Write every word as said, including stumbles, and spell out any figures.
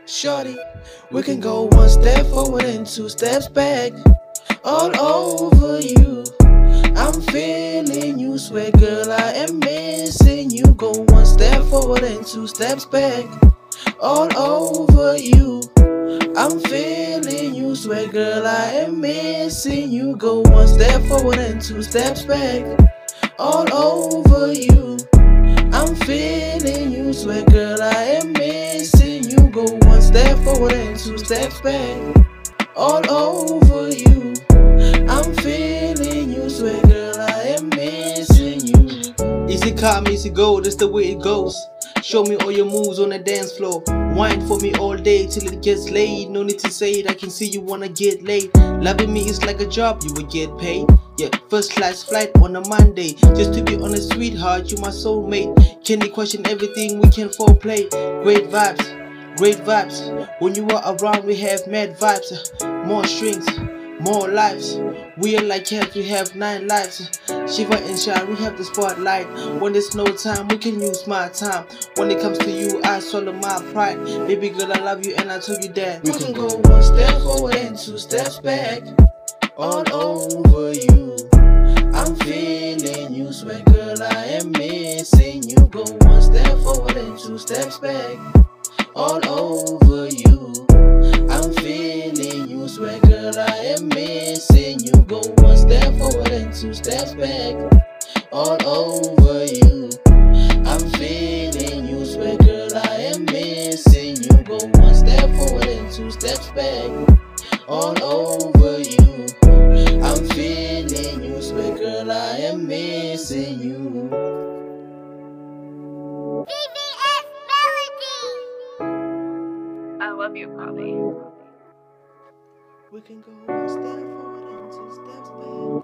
Shorty, we can go one step forward and two steps back. All over you, I'm feeling you, swear girl, I am missing you. Go one step forward and two steps back. All over you, I'm feeling you, swear girl, I am missing you. Go one step forward and two steps back. All over you, I'm feeling you, swear girl, I am missing you. Go one step forward and two steps back. All over you, I'm feeling you, swear girl, I am missing you. Easy come, easy go, that's the way it goes. Show me all your moves on the dance floor. Wine for me all day till it gets late. No need to say it, I can see you wanna get laid. Loving me is like a job, you will get paid. Yeah, first class flight on a Monday. Just to be honest, sweetheart, you my soulmate. Can you question everything, we can foreplay. Great vibes, great vibes. When you are around, we have mad vibes. More strings, more lives. We are like cats, we have nine lives. Shiver and shine, we have the spotlight. When there's no time, we can use my time. When it comes to you, I swallow my pride. Baby girl, I love you and I told you that we can go one step forward and two steps back. All over you, I'm feeling you, swear girl, I am missing you. Go one step forward and two steps back. All over you, I'm feeling you, swear girl, I am missing you. Go one step forward and two steps back. All over you, I'm feeling you, swear girl, I am missing you. Go one step forward and two steps back. All over you, I'm feeling you, swear girl, I am missing you. I love you, Bobby. We can go one step forward and two steps back.